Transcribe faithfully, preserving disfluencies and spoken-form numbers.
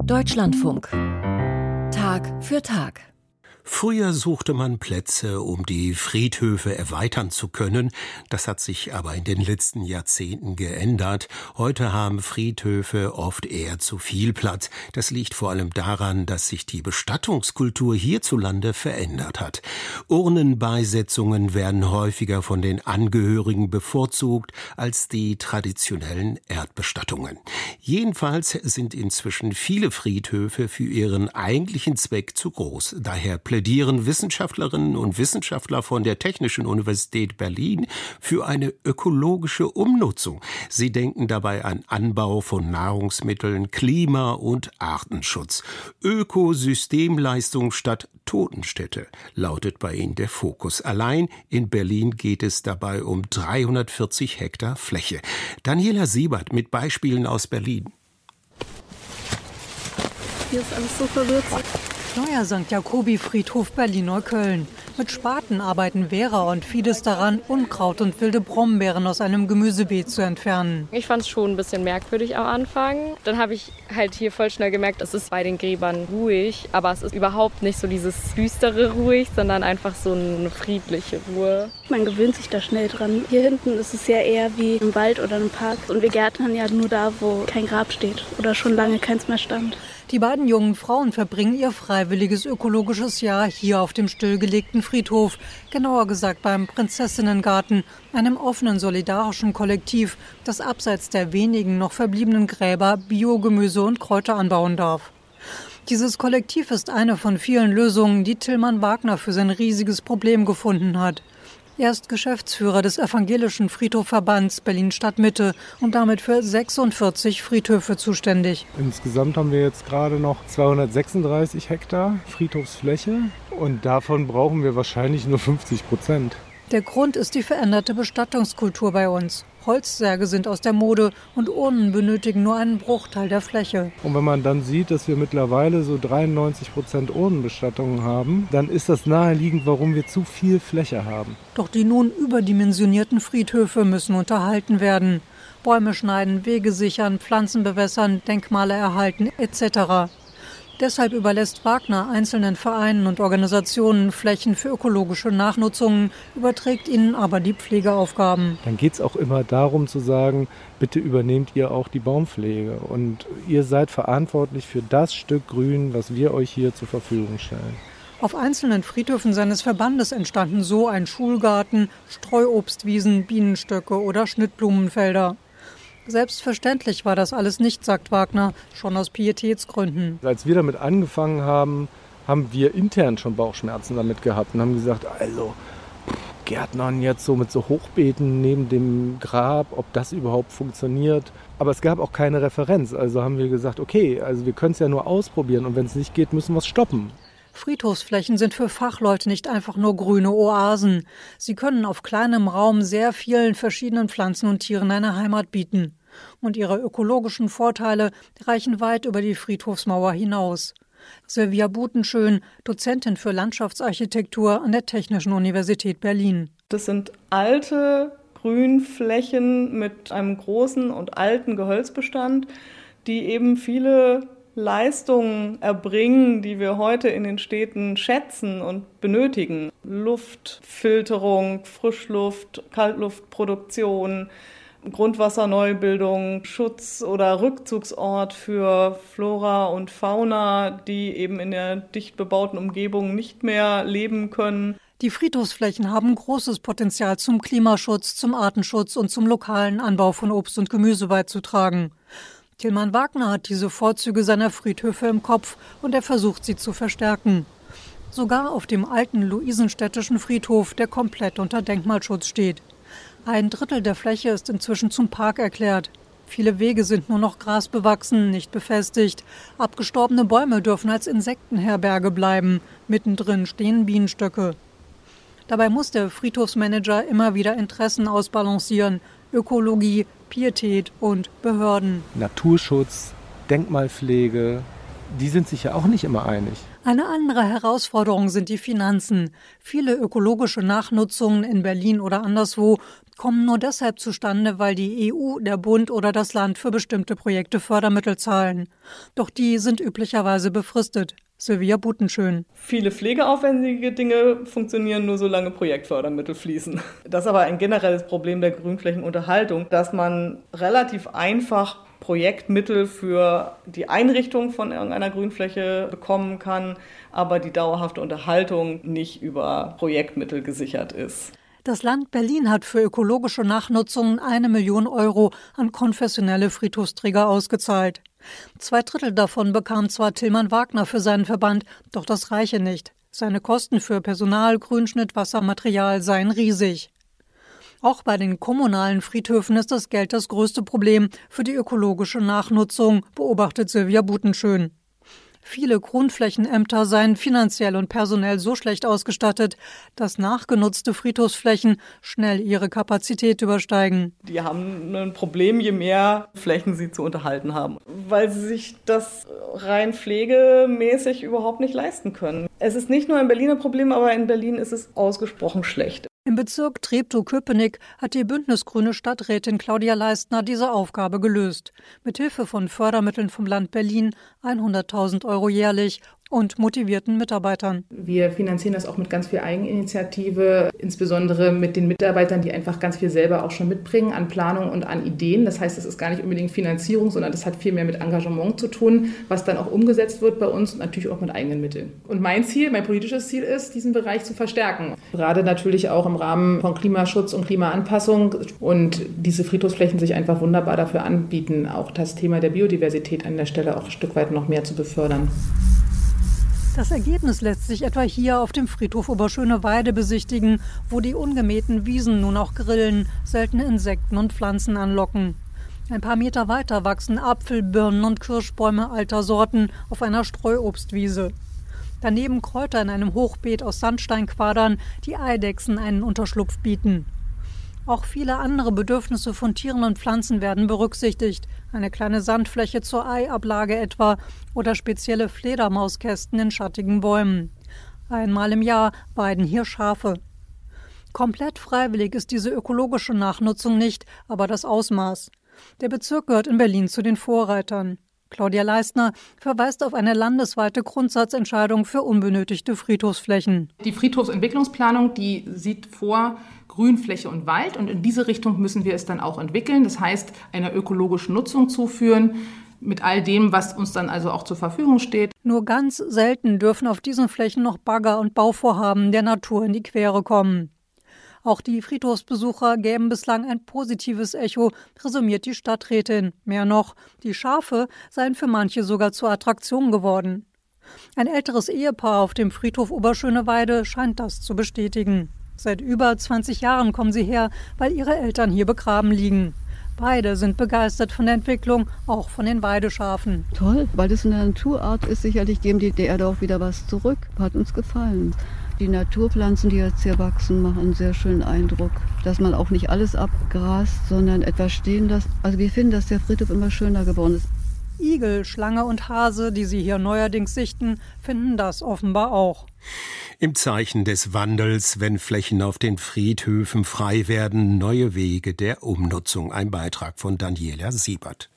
Deutschlandfunk. Tag für Tag. Früher suchte man Plätze, um die Friedhöfe erweitern zu können. Das hat sich aber in den letzten Jahrzehnten geändert. Heute haben Friedhöfe oft eher zu viel Platz. Das liegt vor allem daran, dass sich die Bestattungskultur hierzulande verändert hat. Urnenbeisetzungen werden häufiger von den Angehörigen bevorzugt als die traditionellen Erdbestattungen. Jedenfalls sind inzwischen viele Friedhöfe für ihren eigentlichen Zweck zu groß. Daher plädieren Wissenschaftlerinnen und Wissenschaftler von der Technischen Universität Berlin für eine ökologische Umnutzung. Sie denken dabei an Anbau von Nahrungsmitteln, Klima- und Artenschutz. Ökosystemleistung statt Totenstätte lautet bei ihnen der Fokus. Allein in Berlin geht es dabei um dreihundertvierzig Hektar Fläche. Daniela Siebert mit Beispielen aus Berlin. Hier ist alles so verwirrt. Neuer Sankt Jakobi-Friedhof Berlin-Neukölln. Mit Spaten arbeiten Vera und Fides daran, Unkraut und wilde Brombeeren aus einem Gemüsebeet zu entfernen. Ich fand es schon ein bisschen merkwürdig am Anfang. Dann habe ich halt hier voll schnell gemerkt, es ist bei den Gräbern ruhig, aber es ist überhaupt nicht so dieses düstere ruhig, sondern einfach so eine friedliche Ruhe. Man gewöhnt sich da schnell dran. Hier hinten ist es ja eher wie im Wald oder im Park. Und wir gärtnern ja nur da, wo kein Grab steht oder schon lange keins mehr stand. Die beiden jungen Frauen verbringen ihr freiwilliges ökologisches Jahr hier auf dem stillgelegten Friedhof, genauer gesagt beim Prinzessinnengarten, einem offenen, solidarischen Kollektiv, das abseits der wenigen noch verbliebenen Gräber Biogemüse und Kräuter anbauen darf. Dieses Kollektiv ist eine von vielen Lösungen, die Tillmann Wagner für sein riesiges Problem gefunden hat. Er ist Geschäftsführer des Evangelischen Friedhofverbands Berlin-Stadtmitte und damit für sechsundvierzig Friedhöfe zuständig. Insgesamt haben wir jetzt gerade noch zweihundertsechsunddreißig Hektar Friedhofsfläche und davon brauchen wir wahrscheinlich nur fünfzig Prozent. Der Grund ist die veränderte Bestattungskultur bei uns. Holzsärge sind aus der Mode und Urnen benötigen nur einen Bruchteil der Fläche. Und wenn man dann sieht, dass wir mittlerweile so dreiundneunzig Prozent Urnenbestattungen haben, dann ist das naheliegend, warum wir zu viel Fläche haben. Doch die nun überdimensionierten Friedhöfe müssen unterhalten werden. Bäume schneiden, Wege sichern, Pflanzen bewässern, Denkmale erhalten et cetera. Deshalb überlässt Wagner einzelnen Vereinen und Organisationen Flächen für ökologische Nachnutzungen, überträgt ihnen aber die Pflegeaufgaben. Dann geht es auch immer darum zu sagen, bitte übernehmt ihr auch die Baumpflege. Und ihr seid verantwortlich für das Stück Grün, was wir euch hier zur Verfügung stellen. Auf einzelnen Friedhöfen seines Verbandes entstanden so ein Schulgarten, Streuobstwiesen, Bienenstöcke oder Schnittblumenfelder. Selbstverständlich war das alles nicht, sagt Wagner, schon aus Pietätsgründen. Als wir damit angefangen haben, haben wir intern schon Bauchschmerzen damit gehabt und haben gesagt, also Gärtnern jetzt so mit so Hochbeeten neben dem Grab, ob das überhaupt funktioniert. Aber es gab auch keine Referenz, also haben wir gesagt, okay, also wir können es ja nur ausprobieren und wenn es nicht geht, müssen wir es stoppen. Friedhofsflächen sind für Fachleute nicht einfach nur grüne Oasen. Sie können auf kleinem Raum sehr vielen verschiedenen Pflanzen und Tieren eine Heimat bieten. Und ihre ökologischen Vorteile reichen weit über die Friedhofsmauer hinaus. Silvia Butenschön, Dozentin für Landschaftsarchitektur an der Technischen Universität Berlin. Das sind alte Grünflächen mit einem großen und alten Gehölzbestand, die eben viele Leistungen erbringen, die wir heute in den Städten schätzen und benötigen. Luftfilterung, Frischluft, Kaltluftproduktion, Grundwasserneubildung, Schutz- oder Rückzugsort für Flora und Fauna, die eben in der dicht bebauten Umgebung nicht mehr leben können. Die Friedhofsflächen haben großes Potenzial zum Klimaschutz, zum Artenschutz und zum lokalen Anbau von Obst und Gemüse beizutragen. Tillmann Wagner hat diese Vorzüge seiner Friedhöfe im Kopf und er versucht, sie zu verstärken. Sogar auf dem alten Luisenstädtischen Friedhof, der komplett unter Denkmalschutz steht. Ein Drittel der Fläche ist inzwischen zum Park erklärt. Viele Wege sind nur noch grasbewachsen, nicht befestigt. Abgestorbene Bäume dürfen als Insektenherberge bleiben. Mittendrin stehen Bienenstöcke. Dabei muss der Friedhofsmanager immer wieder Interessen ausbalancieren. Ökologie, Pietät und Behörden. Naturschutz, Denkmalpflege, die sind sich ja auch nicht immer einig. Eine andere Herausforderung sind die Finanzen. Viele ökologische Nachnutzungen in Berlin oder anderswo kommen nur deshalb zustande, weil die E U, der Bund oder das Land für bestimmte Projekte Fördermittel zahlen. Doch die sind üblicherweise befristet. Sylvia Butenschön. Viele pflegeaufwendige Dinge funktionieren nur, solange Projektfördermittel fließen. Das ist aber ein generelles Problem der Grünflächenunterhaltung, dass man relativ einfach Projektmittel für die Einrichtung von irgendeiner Grünfläche bekommen kann, aber die dauerhafte Unterhaltung nicht über Projektmittel gesichert ist. Das Land Berlin hat für ökologische Nachnutzungen eine Million Euro an konfessionelle Friedhofsträger ausgezahlt. Zwei Drittel davon bekam zwar Tillmann Wagner für seinen Verband, doch das reiche nicht. Seine Kosten für Personal, Grünschnitt, Wassermaterial seien riesig. Auch bei den kommunalen Friedhöfen ist das Geld das größte Problem für die ökologische Nachnutzung, beobachtet Sylvia Butenschön. Viele Grundflächenämter seien finanziell und personell so schlecht ausgestattet, dass nachgenutzte Friedhofsflächen schnell ihre Kapazität übersteigen. Die haben ein Problem, je mehr Flächen sie zu unterhalten haben, weil sie sich das rein pflegemäßig überhaupt nicht leisten können. Es ist nicht nur ein Berliner Problem, aber in Berlin ist es ausgesprochen schlecht. Im Bezirk Treptow-Köpenick hat die bündnisgrüne Stadträtin Claudia Leistner diese Aufgabe gelöst. Mithilfe von Fördermitteln vom Land Berlin, hunderttausend Euro jährlich und motivierten Mitarbeitern. Wir finanzieren das auch mit ganz viel Eigeninitiative, insbesondere mit den Mitarbeitern, die einfach ganz viel selber auch schon mitbringen an Planung und an Ideen. Das heißt, es ist gar nicht unbedingt Finanzierung, sondern das hat viel mehr mit Engagement zu tun, was dann auch umgesetzt wird bei uns und natürlich auch mit eigenen Mitteln. Und mein Ziel, mein politisches Ziel ist, diesen Bereich zu verstärken. Gerade natürlich auch im Rahmen von Klimaschutz und Klimaanpassung und diese Friedhofsflächen sich einfach wunderbar dafür anbieten, auch das Thema der Biodiversität an der Stelle auch ein Stück weit noch mehr zu befördern. Das Ergebnis lässt sich etwa hier auf dem Friedhof Oberschöneweide besichtigen, wo die ungemähten Wiesen nun auch grillen, seltene Insekten und Pflanzen anlocken. Ein paar Meter weiter wachsen Apfel-, Birnen- und Kirschbäume alter Sorten auf einer Streuobstwiese. Daneben Kräuter in einem Hochbeet aus Sandsteinquadern, die Eidechsen einen Unterschlupf bieten. Auch viele andere Bedürfnisse von Tieren und Pflanzen werden berücksichtigt. Eine kleine Sandfläche zur Eiablage etwa oder spezielle Fledermauskästen in schattigen Bäumen. Einmal im Jahr weiden hier Schafe. Komplett freiwillig ist diese ökologische Nachnutzung nicht, aber das Ausmaß. Der Bezirk gehört in Berlin zu den Vorreitern. Claudia Leistner verweist auf eine landesweite Grundsatzentscheidung für unbenötigte Friedhofsflächen. Die Friedhofsentwicklungsplanung, die sieht vor Grünfläche und Wald und in diese Richtung müssen wir es dann auch entwickeln. Das heißt, einer ökologischen Nutzung zuführen mit all dem, was uns dann also auch zur Verfügung steht. Nur ganz selten dürfen auf diesen Flächen noch Bagger und Bauvorhaben der Natur in die Quere kommen. Auch die Friedhofsbesucher gäben bislang ein positives Echo, resümiert die Stadträtin. Mehr noch, die Schafe seien für manche sogar zur Attraktion geworden. Ein älteres Ehepaar auf dem Friedhof Oberschöneweide scheint das zu bestätigen. Seit über zwanzig Jahren kommen sie her, weil ihre Eltern hier begraben liegen. Beide sind begeistert von der Entwicklung, auch von den Weideschafen. Toll, weil das eine Naturart ist. Sicherlich geben die der Erde auch wieder was zurück. Hat uns gefallen. Die Naturpflanzen, die jetzt hier wachsen, machen einen sehr schönen Eindruck. Dass man auch nicht alles abgrast, sondern etwas stehen lässt. Also wir finden, dass der Friedhof immer schöner geworden ist. Igel, Schlange und Hase, die sie hier neuerdings sichten, finden das offenbar auch. Im Zeichen des Wandels, wenn Flächen auf den Friedhöfen frei werden, neue Wege der Umnutzung. Ein Beitrag von Daniela Siebert.